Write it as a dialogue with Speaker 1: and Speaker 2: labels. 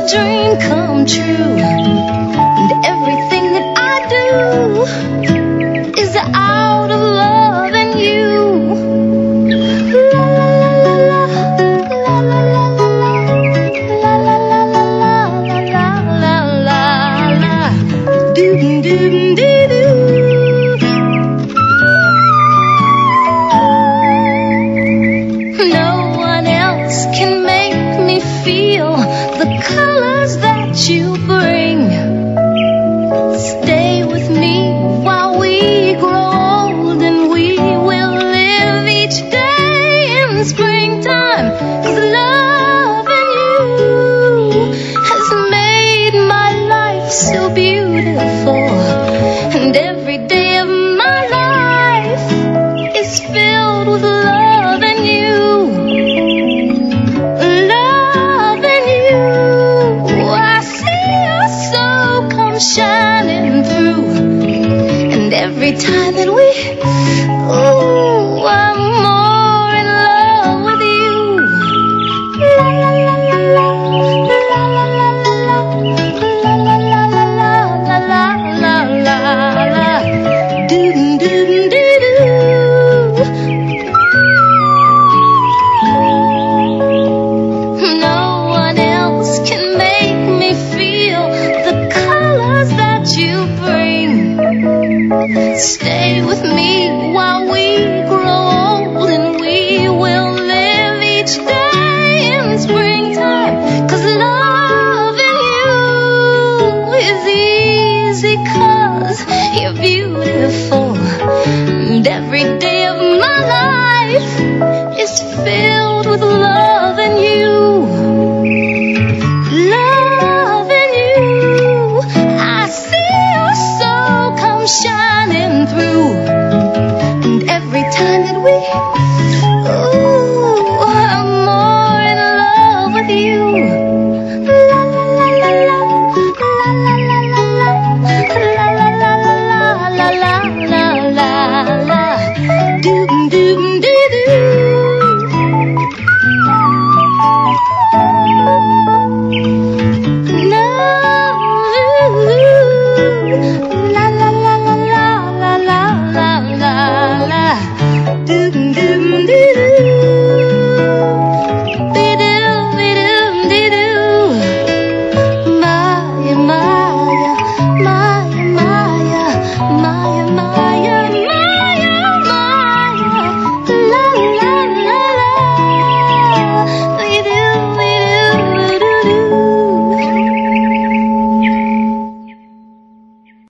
Speaker 1: dream come true. And everything that I do is out of love and you. La la la la la la la la la la. Doo doo doo doo. No one else can make me feel the colors that you bring. Stay with me while we grow old, and we will live each day in springtime. 'Cause loving you has made my life so beautiful, and every day of my life is filled with love and you. Loving you, I see your soul come shining through. And every time that we, ooh, I'm more in love with you. La la la la la la la la la la la la la la la. Doo doo doo doo. No one else can make me feel the colors that you bring. Stay with me while we grow old, and we will live each day in springtime. 'Cause loving you is easy, 'cause you're beautiful, and every day of my life is filled with love and you. Loving you, I see your soul come shining through. And every time that we, ooh, I'm more in love with you. La la la la la la la la la la la la la la la. Doo doo doo.